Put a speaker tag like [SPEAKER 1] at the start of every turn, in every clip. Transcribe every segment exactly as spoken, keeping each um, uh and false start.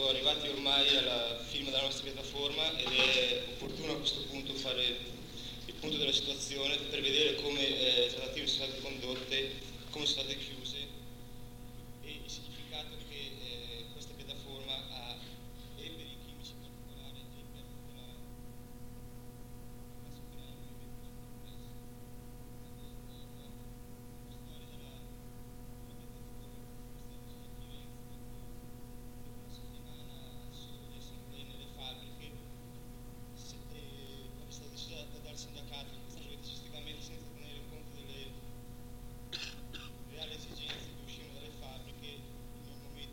[SPEAKER 1] siamo arrivati ormai alla fine della nostra piattaforma ed è opportuno a questo punto fare il punto della situazione per vedere come eh, le trattative sono state condotte, come sono state chiuse e il significato che eh, questa piattaforma ha e per i chimici in particolare e per tutta la dal sindacato che sta sistemamente senza tenere conto delle reali esigenze che uscivano dalle fabbriche in un momento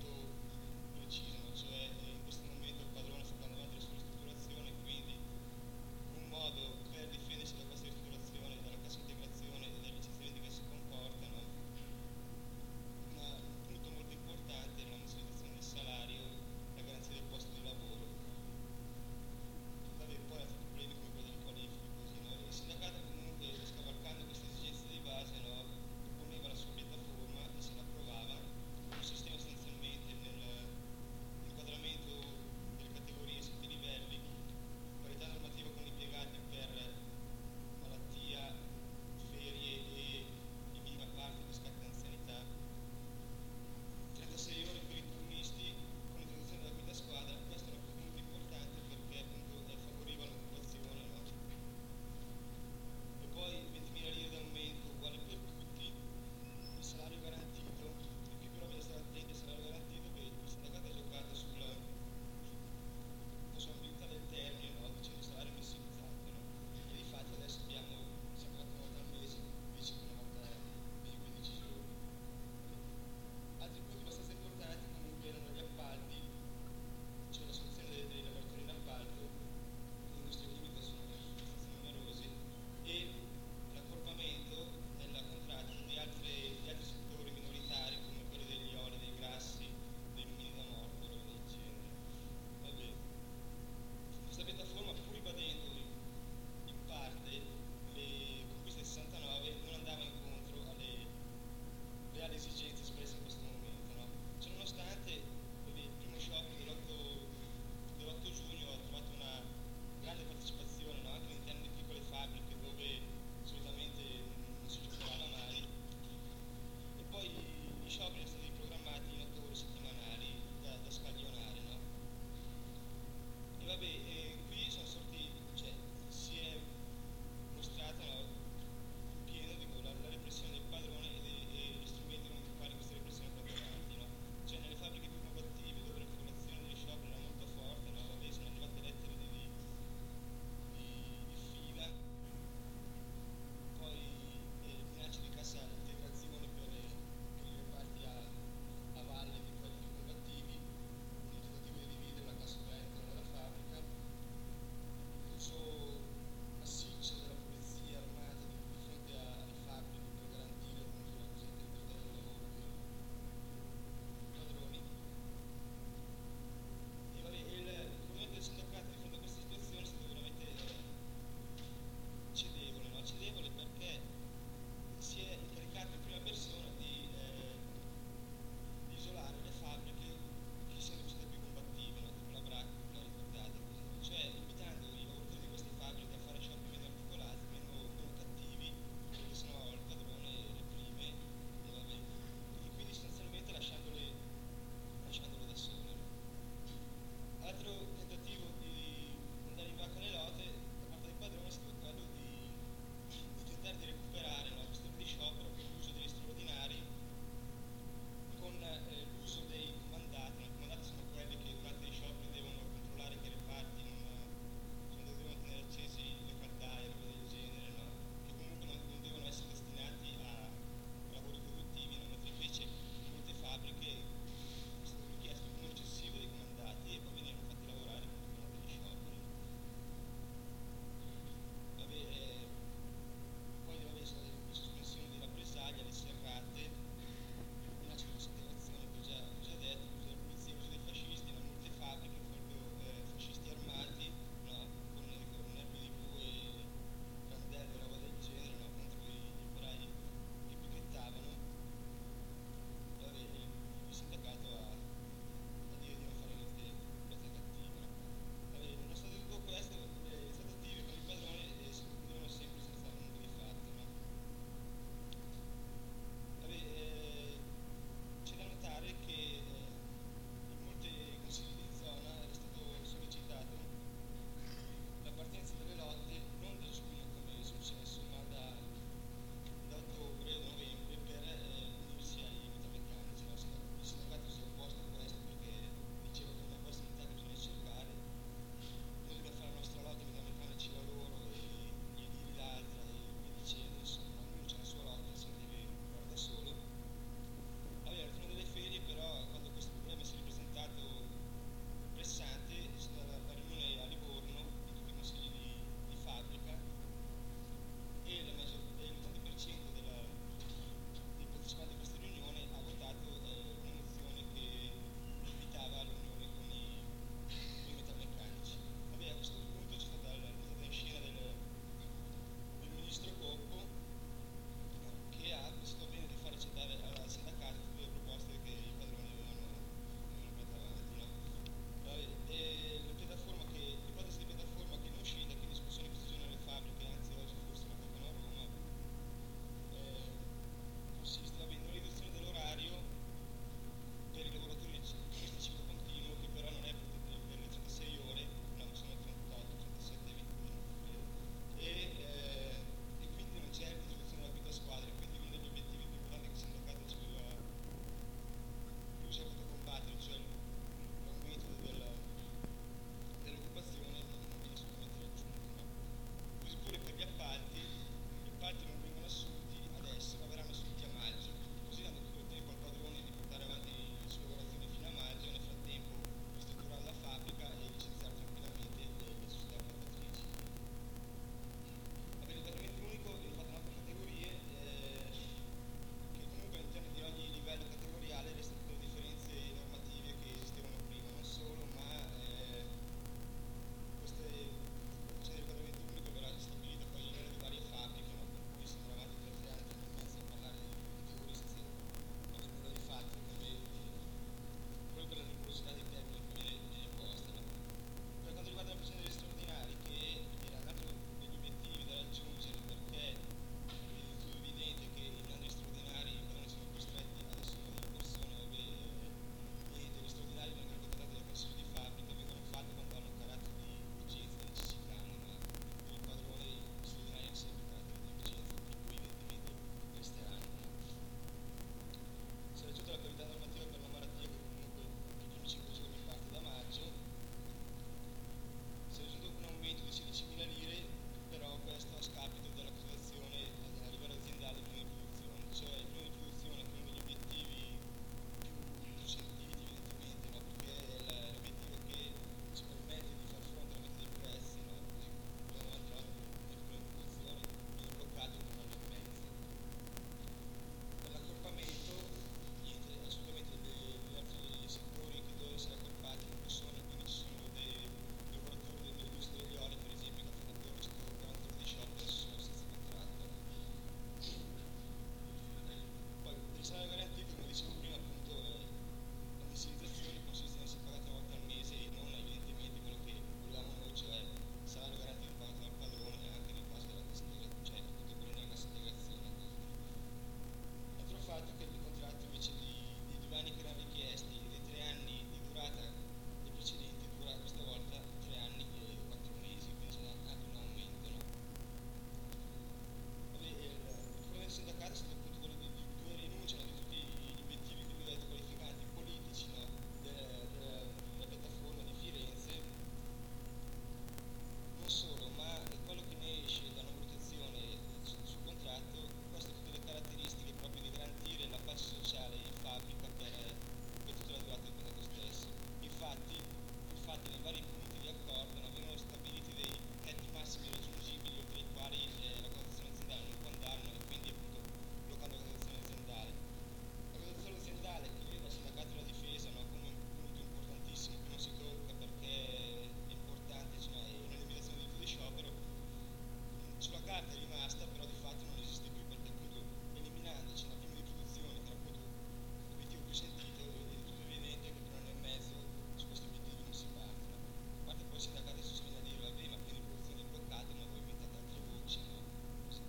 [SPEAKER 1] vari punti di accordo, no, vengono stabiliti dei tetti massimi raggiungibili oltre i quali eh, la contrattazione aziendale non può andare, no, e quindi appunto bloccando la contrattazione aziendale. La contrattazione aziendale che vede il sindacato della difesa, no, come un punto importantissimo che non si tocca perché è importante, cioè, è una limitazione del diritto di sciopero, sulla carta è rimasta, però di fatto non esiste più perché appunto eliminandoci la prima di produzione, che era appunto l'obiettivo più sentito, è di tutto evidente che per un anno e mezzo su questi obiettivi non si parte. No? A parte poi il sindacato si viene a dire, vabbè, ma prima di produzione è bloccata, ma voi inventate altre voci, no? Sì.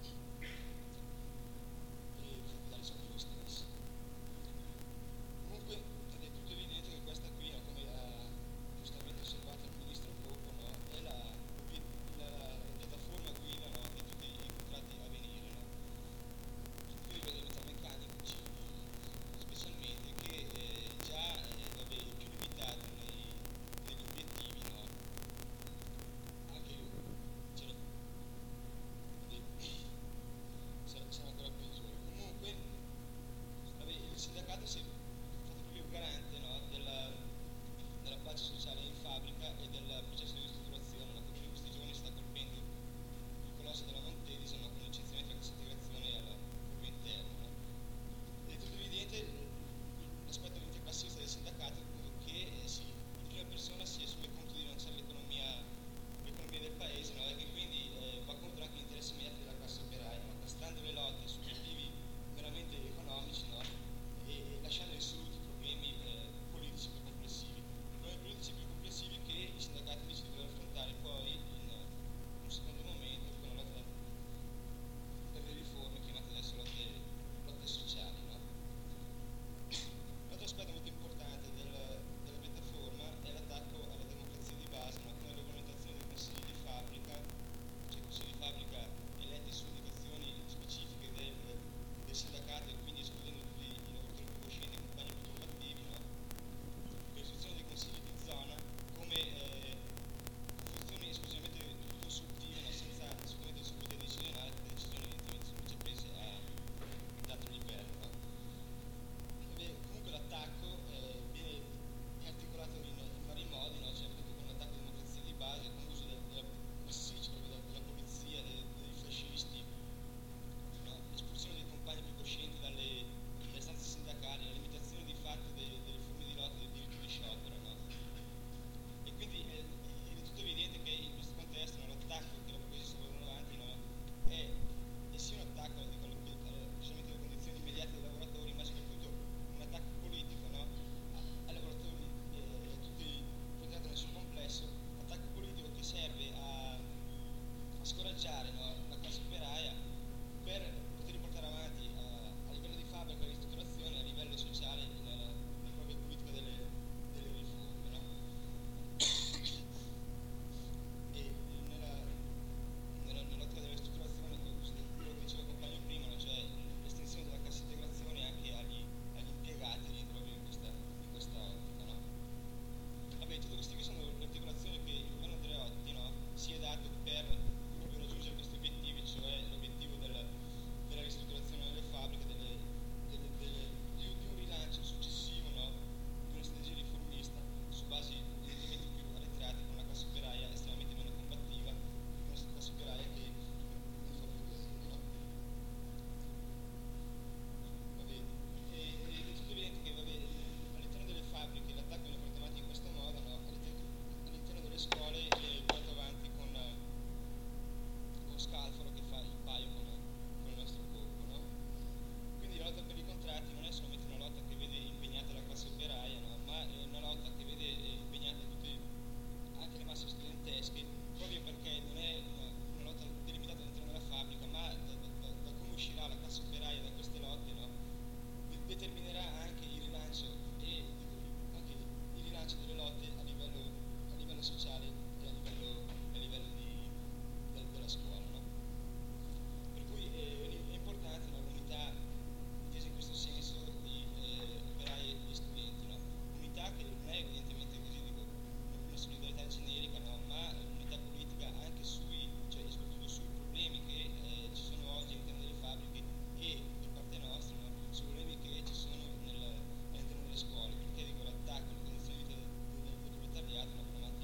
[SPEAKER 1] E i capitali sono più lo stesso. Comunque è tutto evidente che questa qui, no, come ha giustamente osservato il ministro Popo, no, è la, la, la piattaforma guida, no, di tutti i contratti a venire, no? Qui a livello metalmeccanico specialmente, che eh, già eh, vabbè, è più limitato nei, negli obiettivi, no? Anche cioè, sarà ancora peggiore. Comunque, vabbè, il sindacato si è fatto proprio garante, no, della, della pace sociale in fabbrica e del processo di ristrutturazione, no, che in questi giorni sta colpendo il colosso della Montedison, no, con il licenziamento e la cassa integrazione alla proprio interno. No? È tutto evidente l'aspetto interclassista del sindacato, appunto, che eh, si, in prima persona si assume conto di lanciare l'economia, l'economia del paese, no? E che quindi eh, va contro anche gli interessi immediati della classe operaia, no? Tassando le lotte su obiettivi meramente economici, no? e, e lasciando insoluti problemi eh, politici più complessivi. Problemi politici più complessivi che i sindacati decidono di affrontare poi in, in un secondo momento con la lotta per le riforme chiamate adesso lotte, lotte sociali. No? L'altro aspetto molto importante del, della piattaforma è l'attacco alla democrazia di base, no? Con la regolamentazione dei consigli di fabbrica, cioè consigli di fabbrica eletti su indicazioni specifiche del, del sindacato e quindi escludendo tutti i lavoratori più coscienti e compagni più combattivi, no? L'istituzione dei consigli di zona come eh, funzioni esclusivamente consultive, no? Senza assolutamente il potere decisionale, perché le decisioni evidentemente sono già prese a dato livello. No? Vabbè, comunque l'attacco eh, viene articolato in, in vari modi, no? Cioè appunto con l'attacco alla democrazia di base, con l'uso del, della, massiccio, della, della polizia, dei, dei fascisti, no? L'espulsione dei compagni più coscienti dalle, dalle stanze sindacali, la limitazione di fatto dei, delle forme di lotta del diritto di sciopero. No? E quindi è, è del tutto evidente che in questo contesto, no, l'attacco che la Borghese sta portando avanti, no, è, è sia un attacco dico, alle, precisamente alle condizioni immediate dei lavoratori, ma soprattutto un attacco politico, no, ai lavoratori e eh, a tutti il progetto nel suo complesso, attacco politico che serve a, a scoraggiare, no, la classe operaia per poter portare avanti a, a livello di fabbrica la ristrutturazione, a livello sociale nella, nella propria politica delle, delle riforme. No? E nella, nella, nell'ottica della ristrutturazione, quello che diceva il compagno prima, no? Cioè l'estensione della cassa integrazione anche agli, agli impiegati proprio in questa, in questa ottica. No? Vabbè, tutte queste qui sono le articolazioni che il governo Andreotti, no, si è dato per proprio raggiungere questi obiettivi, cioè l'obiettivo del, della ristrutturazione delle fabbriche, delle, delle, delle, di, di un rilancio successivo, no, di una strategia riformista su basi evidentemente più arretrate, con una classe operaia estremamente meno combattiva, una classe operaia che non fa più casino. No? Va bene. E, ed è tutto evidente che va bene, all'interno delle fabbriche l'attacco viene portato avanti in questo modo, no? All'interno delle scuole viene portato avanti con, con Scalfaro che fa il paio con, con il nostro corpo. No? Quindi la lotta per i contratti non è solamente una lotta che vede impegnata la classe operaia, no? Ma è una lotta che vede impegnate tutte, anche le masse studentesche, proprio perché non è una, una lotta delimitata all'interno della fabbrica, ma da, da, da come uscirà la classe operaia da queste lotte, no? Determinerà anche il rilancio e anche il rilancio delle lotte a livello, a livello sociale e a livello, a livello di, del, della scuola. No? Per cui è, è importante, no, l'unità intesa in questo senso di eh, operai e studenti. No? Unità che non è evidentemente così, dico, una solidarietà generica, no? Ma unità politica anche sui, cioè soprattutto sui problemi che eh, ci sono oggi all'interno delle fabbriche e da parte nostra, no? Sui problemi che ci sono nel, all'interno delle scuole, perché dico l'attacco alle condizioni di vita del, del, del proletariato, no?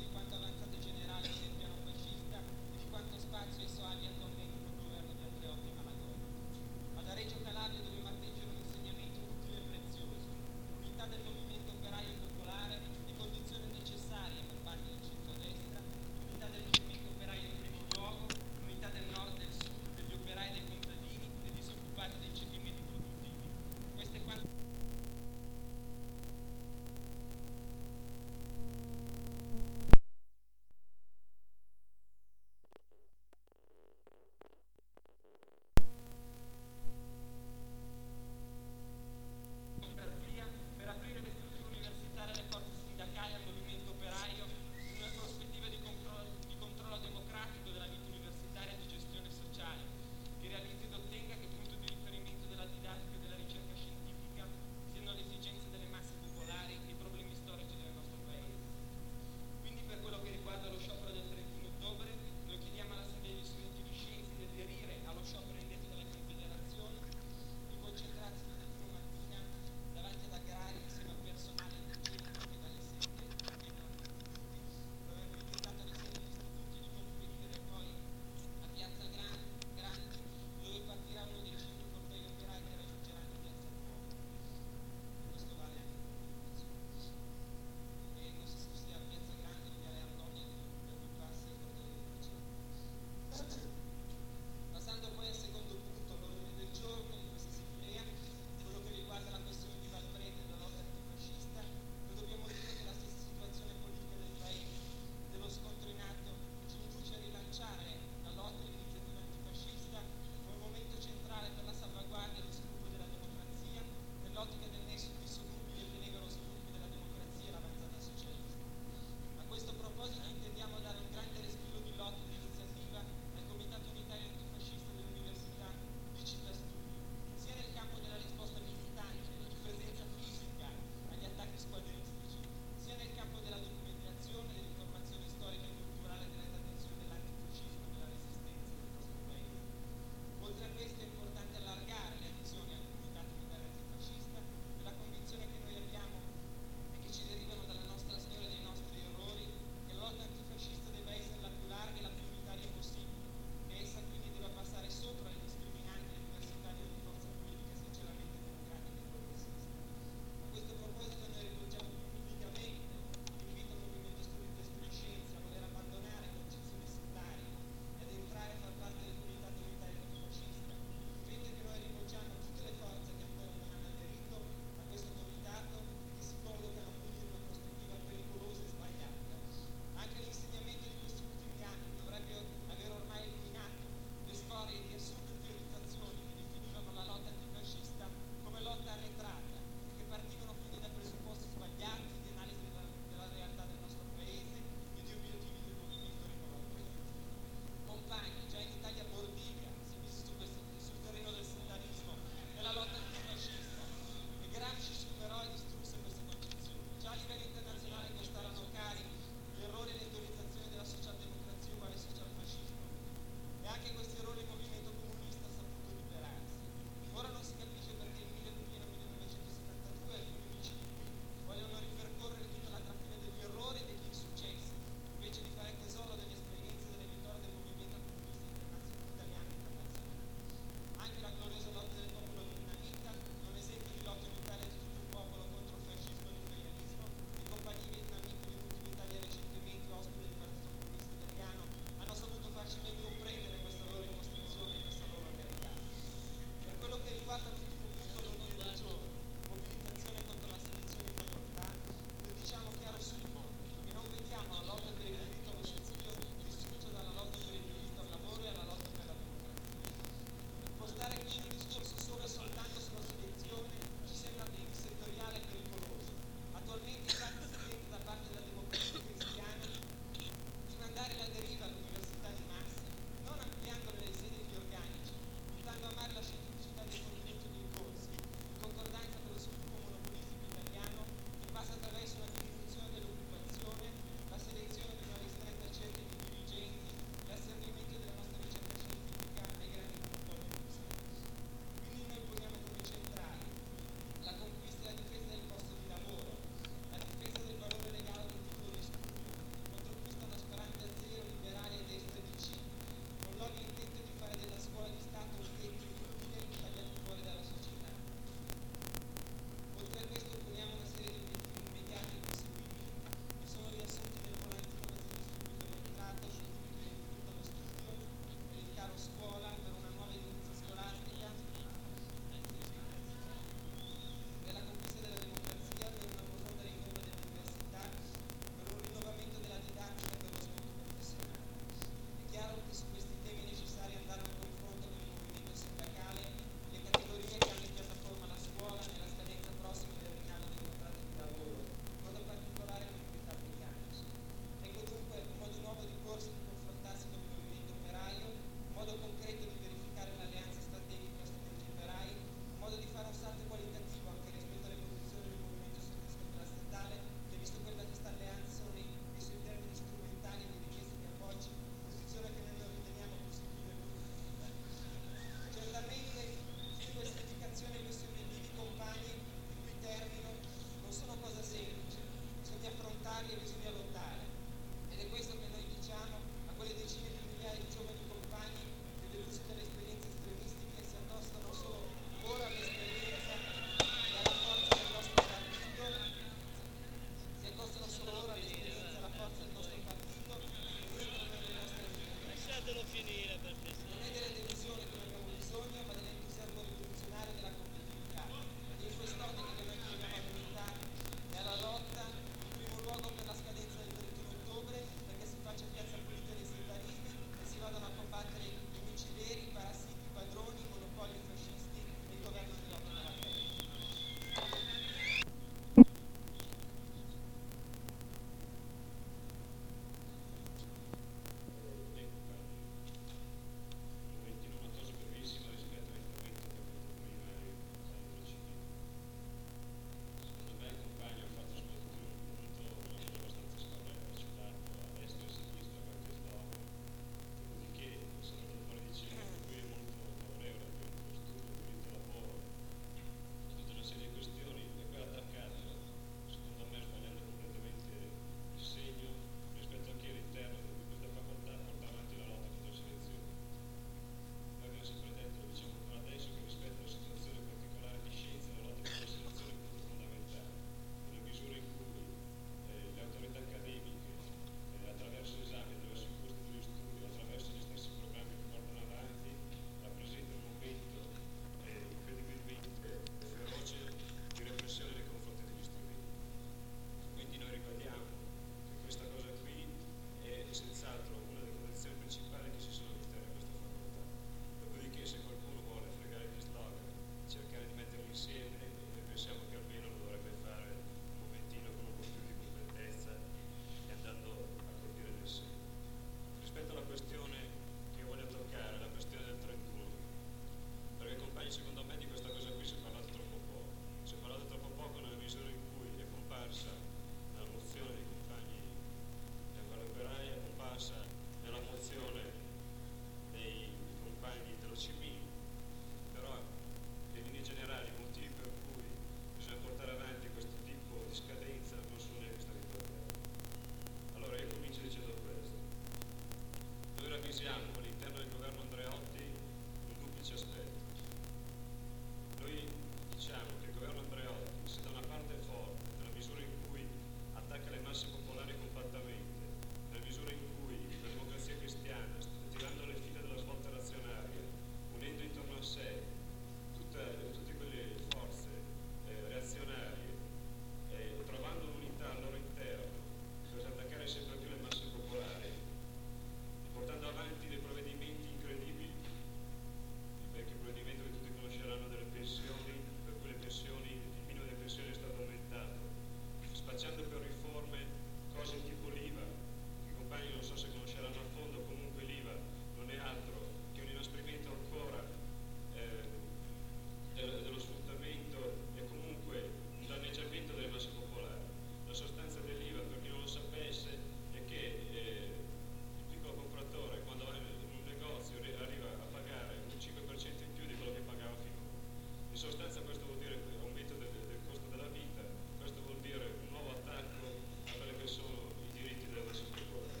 [SPEAKER 2] In sostanza questo vuol dire aumento del, del costo della vita, questo vuol dire un nuovo attacco a quelli che sono i diritti del lavoratore.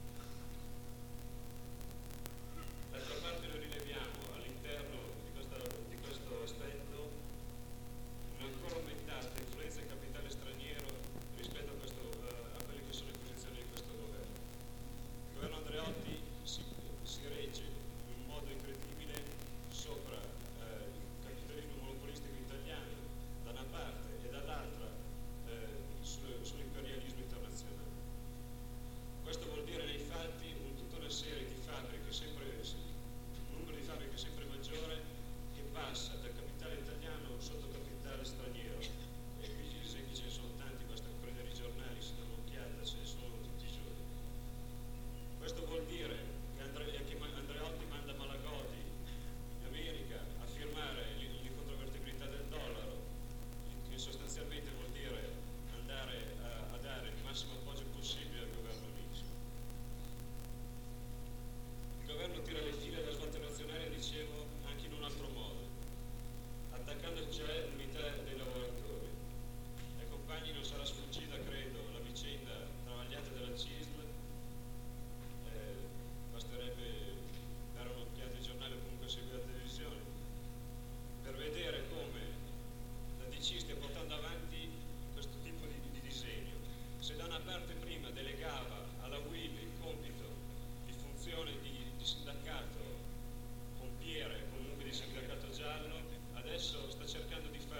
[SPEAKER 2] D'altra parte noi rileviamo all'interno di, di questo aspetto un'ancora aumentata influenza del capitale straniero rispetto a, questo, uh, a quelle che sono le posizioni di questo governo. Il governo Andreotti si, si regge in un modo incredibile sopra uh, il capitalismo monopolistico italiano da una parte e dall'altra uh, sul, sull'imperialismo internazionale. Questo vuol dire nei fatti un, tutta una serie di fabbriche, sempre, un numero di fabbriche sempre maggiore che passa dal capitale italiano sotto capitale straniero. E qui se ce ne sono tanti, basta prendere i giornali, se non un'occhiata, ce ne sono tutti i giorni. Questo vuol dire che, Andre, che Andreotti manda Malagodi in America a firmare l'incontrovertibilità del dollaro, che sostanzialmente vuol dire andare a, a dare il massimo appoggio possibile al governo Nixon. Il governo tira le file della svolta nazionale, dicevo, anche in un altro modo, attaccando cioè l'unità dei lavoratori. Ai compagni non sarà sfuggita, credo, la vicenda travagliata della C I S L, eh, basterebbe dare un'occhiata ai giornali o comunque seguire la televisione, per vedere come la D C stia portando avanti questo tipo di, di disegno. Se da una parte prima delegava alla U I L il compito di funzione di, di sindacato pompiere, comunque di sindacato giallo, adesso sta cercando di fare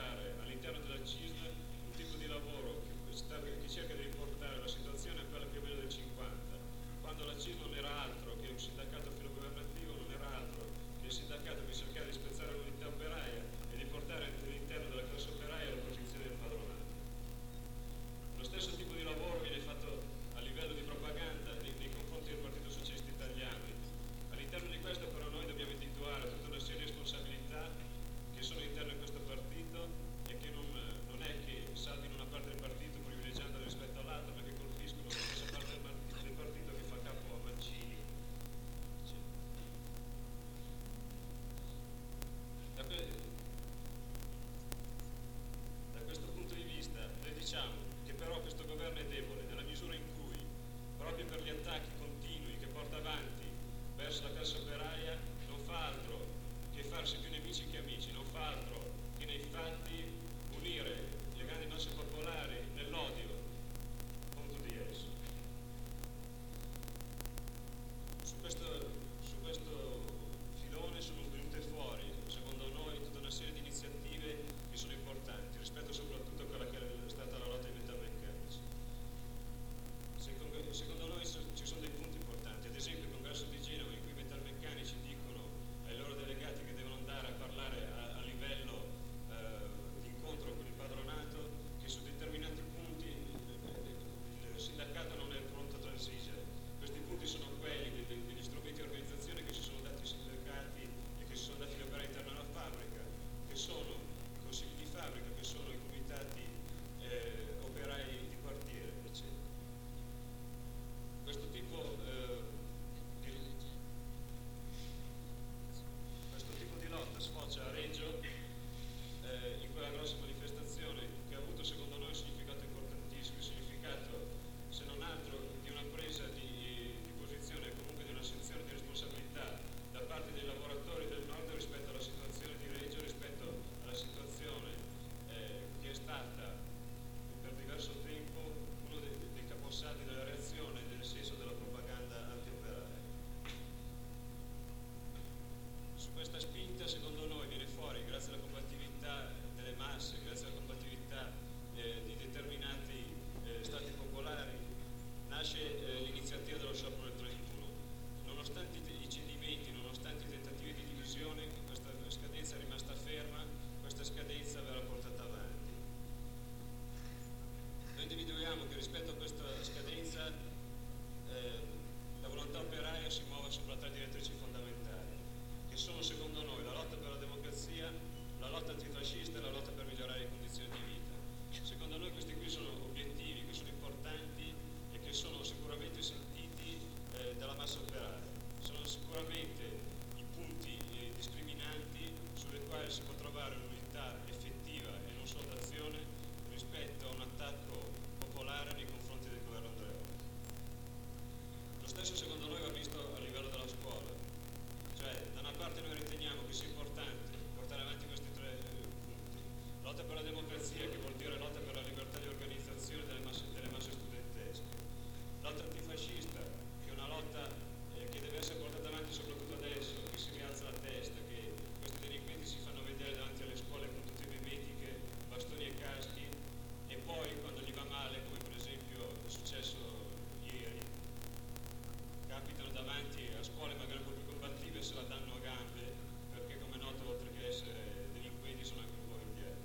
[SPEAKER 2] democrazia, che vuol dire lotta per la libertà di organizzazione delle masse, delle masse studentesche. Lotta antifascista, che è una lotta eh, che deve essere portata avanti soprattutto adesso, che si rialza la testa, che questi delinquenti si fanno vedere davanti alle scuole con tutte mimetiche, bastoni e caschi, e poi quando gli va male, come per esempio è successo ieri, capitano davanti a scuole magari un po' più combattive e se la danno a gambe, perché come è noto oltre che essere delinquenti sono anche un po' indietro.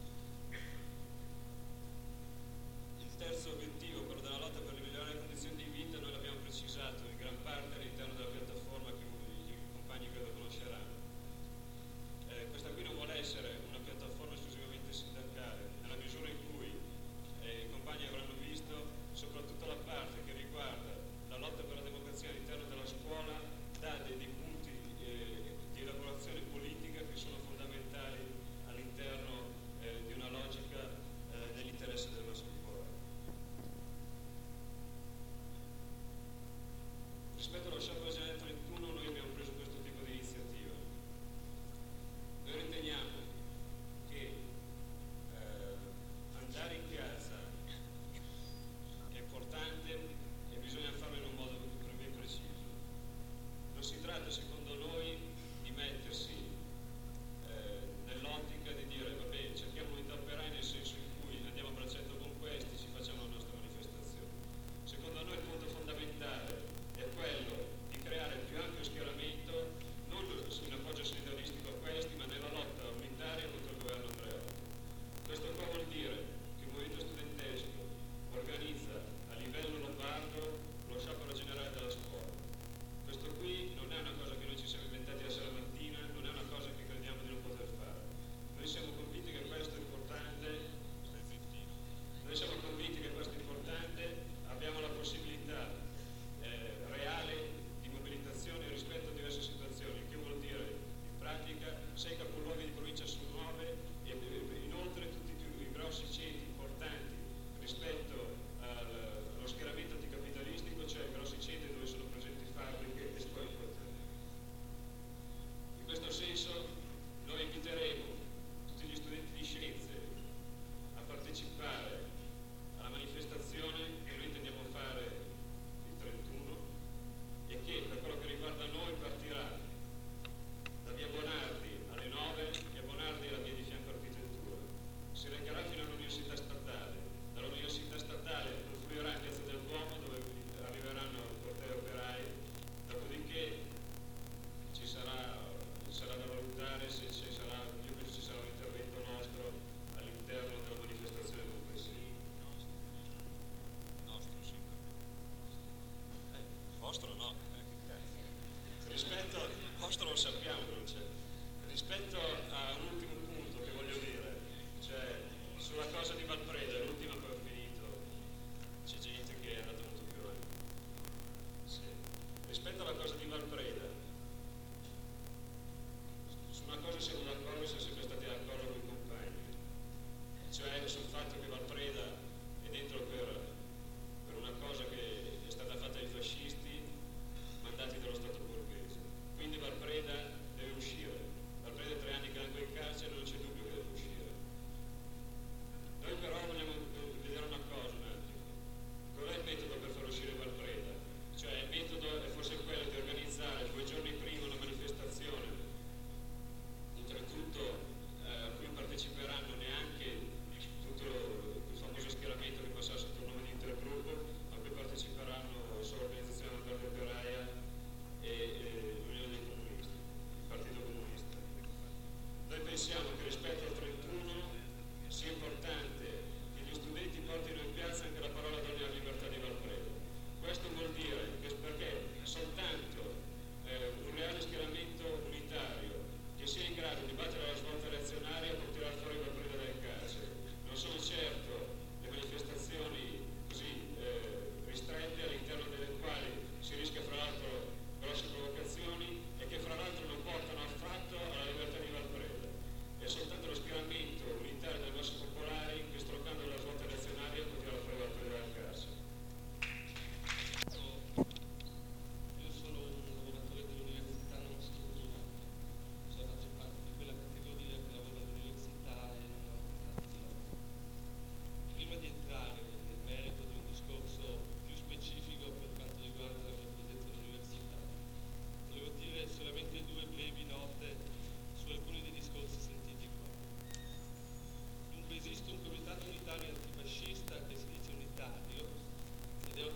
[SPEAKER 2] Il terzo obiettivo, quello della lotta per migliorare le condizioni di vita, noi l'abbiamo precisato in gran parte all'interno della piattaforma che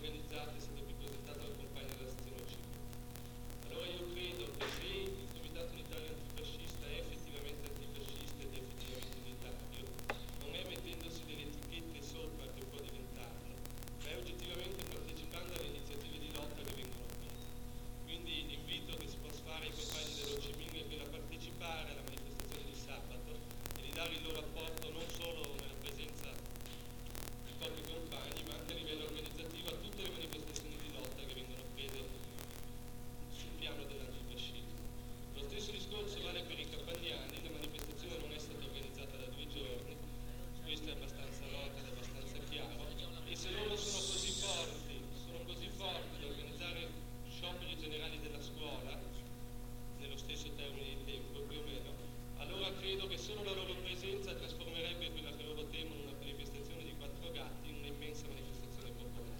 [SPEAKER 2] organizzata è stata qui presentata dal compagno della sezione C. Allora io credo che se il Comitato Unitario Antifascista è effettivamente antifascista ed è effettivamente unitario, non è mettendosi delle etichette sopra che può diventarlo, ma è oggettivamente partecipando alle iniziative di lotta che vengono prese. Quindi l'invito che si può fare ai compagni dello C M I N è quello a partecipare alla manifestazione di sabato e di dare il loro apporto non solo nella presenza di pochi compagni, ma anche a livello organizzativo a tutte le manifestazioni di lotta che vengono prese sul piano dell'antifascismo. Lo stesso discorso vale per i campagnani. La manifestazione non è stata organizzata da due giorni, questo è abbastanza noto ed è abbastanza chiaro, e se loro sono così forti, sono così forti da organizzare scioperi generali della scuola, nello stesso termine di tempo più o meno, allora credo che solo la loro presenza trasformerebbe quella che loro temono una manifestazione di quattro gatti in un'immensa manifestazione popolare.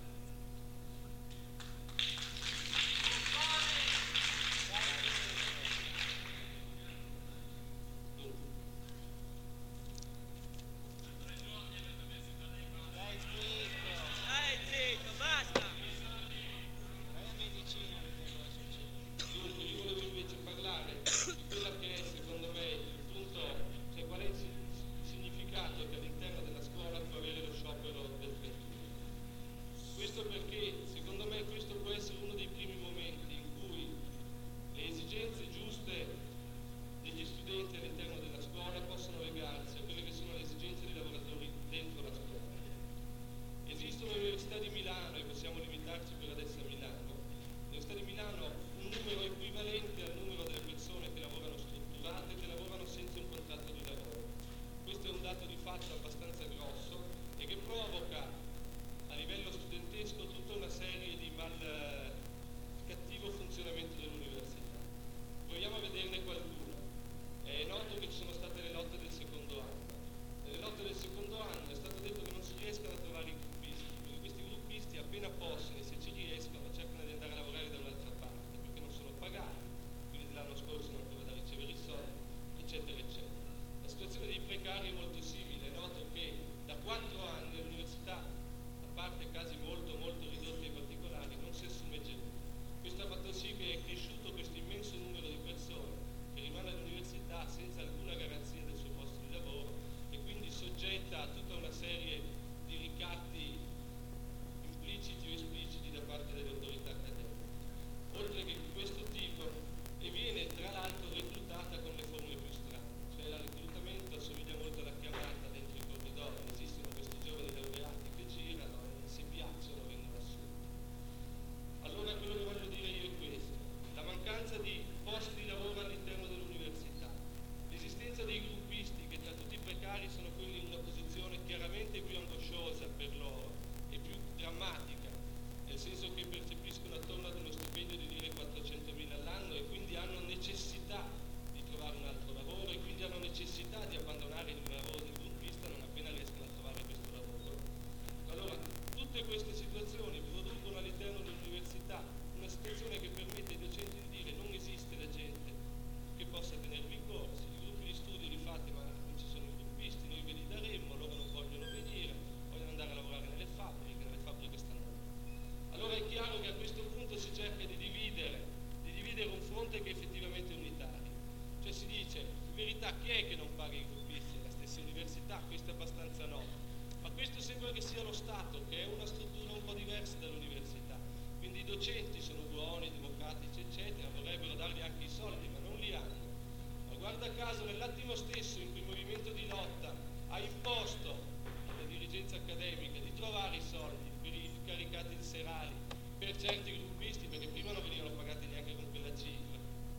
[SPEAKER 2] Dunque,
[SPEAKER 3] Dai zitto, basta!
[SPEAKER 2] Dunque, io volevo invece parlare di quella che è, secondo me, il punto, cioè qual è il si- significato che all'interno della scuola può avere lo sciopero del trentuno. Questo perché, secondo me, questo può essere uno dei primi momenti in cui le esigenze giuste degli studenti all'interno della scuola possono legarsi a quelle che sono le esigenze dei lavoratori dentro la scuola. Esistono l'Università di Milano, e possiamo limitarci per adesso a Milano, l'Università di Milano ha un numero equivalente al numero delle persone che lavorano strutturate, che lavorano senza un contratto di lavoro. Questo è un dato di fatto abbastanza grosso e che provoca a livello studentesco tutta una serie di mal cattivo funzionamento dell'università. Proviamo a vederne qualcuno. È noto che ci sono state le lotte del secondo anno. Nelle lotte del secondo anno è stato detto che non si riescano a trovare i gruppisti, perché questi gruppisti appena possono, e se ci riescono, cercano di andare a lavorare da un'altra parte, perché non sono pagati, quelli dell'anno scorso non ancora da ricevere i soldi, eccetera, eccetera. La situazione dei precari è molto simile. È noto che da quattro anni all'università, a parte casi molto molto ridotti e particolari, non si assume gente. Questo ha fatto sì che è cresciuto questo immenso numero di persone che rimane all'università senza alcuna garanzia del suo posto di lavoro e quindi soggetta a tutta una serie di ricatti impliciti o espliciti da parte delle autorità accademiche. Oltre che di questo tipo, e viene tra l'altro reclutata con le formule più strane, cioè il reclutamento assomiglia molto alla chiamata dentro i corridoi. Esistono questi giovani laureati che girano e se piacciono vengono assunti. Allora quello che voglio dire io è questo: la mancanza di posti di lavoro all'interno dell'università, l'esistenza dei gruppisti che tra tutti i precari sono quelli in una posizione chiaramente più angosciosa per loro e più drammatica, nel senso che percepiscono attorno ad uno stipendio di dire quattrocentomila all'anno e quindi hanno necessità di trovare un altro lavoro e quindi hanno necessità di abbandonare il lavoro del gruppista non appena riescono a trovare questo lavoro. Allora, tutte queste situazioni producono all'interno dell'università una situazione che permette ai docenti di dire: non esiste la gente che possa tenervi i corsi, i gruppi di studio li fate ma non ci sono i gruppisti, noi ve li daremmo, loro non vogliono venire, vogliono andare a lavorare nelle fabbriche, nelle fabbriche stanno lì. Allora è chiaro che a questo punto si cerca di dividere, di dividere un fronte che è effettivamente unitario. Cioè si dice, in verità, chi è che non paga i gruppisti? La stessa università, questo è abbastanza noto. Ma questo sembra che sia lo Stato, che è una struttura un po' diversa dall'università. Quindi i docenti sono buoni, democratici, eccetera, vorrebbero dargli anche i soldi, ma non li hanno. Ma guarda caso, nell'attimo stesso in cui il movimento di lotta ha imposto alla dirigenza accademica di trovare i soldi per i caricati serali, per certi gruppisti, perché prima non venivano pagati neanche con quella cifra,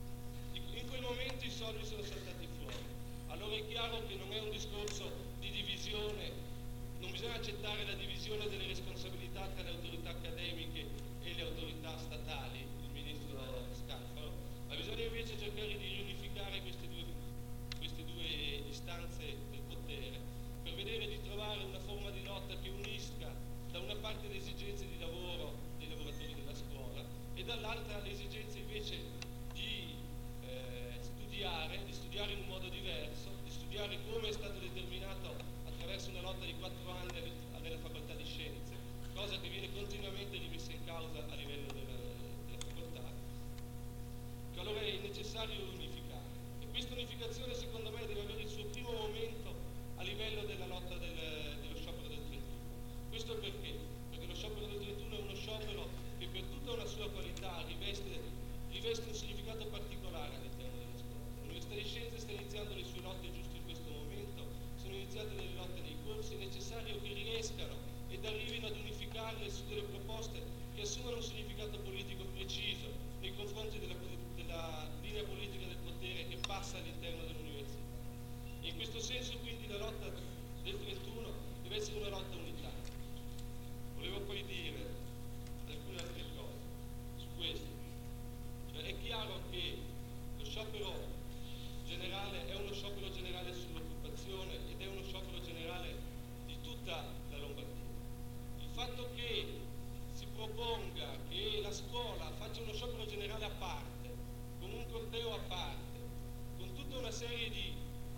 [SPEAKER 2] in quel momento i soldi sono saltati fuori. Allora è chiaro che non è un discorso di divisione, non bisogna accettare la divisione delle responsabilità tra le autorità accademiche e le autorità statali, il ministro Scalfaro, ma bisogna invece cercare di riunificare queste due, queste due istanze del potere per vedere di trovare una forma di lotta che unisca da una parte le esigenze di lavoro dei lavoratori della scuola e dall'altra le esigenze invece di eh, studiare, di studiare in un modo diverso, di studiare come è stato determinato attraverso una lotta di quattro anni nella facoltà di scienze,
[SPEAKER 3] cosa che viene continuamente rimessa in causa a livello della, della facoltà, che allora è necessario unificare. E questa unificazione secondo me deve avere il suo primo momento a livello della lotta del, dello sciopero del trentuno. Questo perché? Perché lo sciopero del trentuno è uno sciopero che per tutta una sua qualità riveste, riveste un significato particolare all'interno della scuola. L'Università di Scienze sta iniziando le sue lotte giusto in questo momento, sono iniziate le lotte nei corsi, è necessario che riescano ed arrivino ad unificarle su delle proposte che assumano un significato politico preciso nei confronti della, della linea politica del potere che passa all'interno dell'università. E in questo senso quindi la lotta del trentuno deve essere una lotta unitaria. Volevo poi dire alcune altre cose su questo. Cioè, è chiaro che lo sciopero generale è uno sciopero generale sull'occupazione ed è uno sciopero generale di tutta la Lombardia. Il fatto che si proponga che la scuola faccia uno sciopero generale a parte, con un corteo a parte, con tutta una serie di,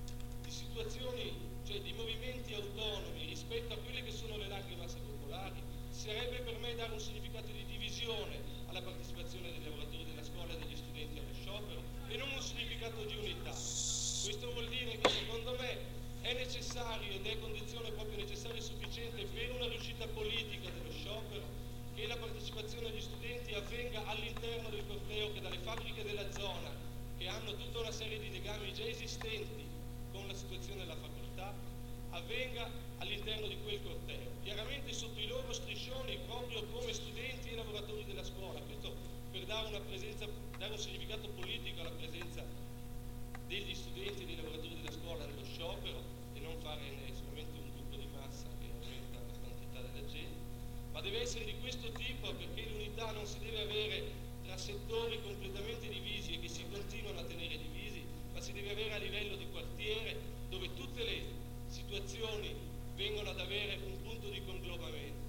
[SPEAKER 3] di situazioni, cioè di movimenti autonomi rispetto a quelle che sono le larghe masse popolari, sarebbe per me dare un significato di divisione alla partecipazione dei lavoratori della scuola e degli studenti allo sciopero e non un significato di unità. Questo vuol dire che secondo me è necessario ed è condizione proprio necessaria e sufficiente per una riuscita politica dello sciopero che la partecipazione degli studenti avvenga all'interno del corteo, che dalle fabbriche della zona, che hanno tutta una serie di legami già esistenti con la situazione della facoltà, avvenga all'interno di quel corteo, chiaramente sotto i loro striscioni proprio come studenti e lavoratori della scuola, questo per dare una presenza, dare un significato politico alla presenza degli studenti e dei lavoratori della scuola nello sciopero e non fare solamente un gruppo di massa che aumenta la quantità della gente, ma deve essere di questo tipo perché l'unità non si deve avere tra settori completamente divisi e che si continuano a tenere divisi, ma si deve avere a livello di quartiere dove tutte le situazioni vengono ad avere un punto di conglobamento.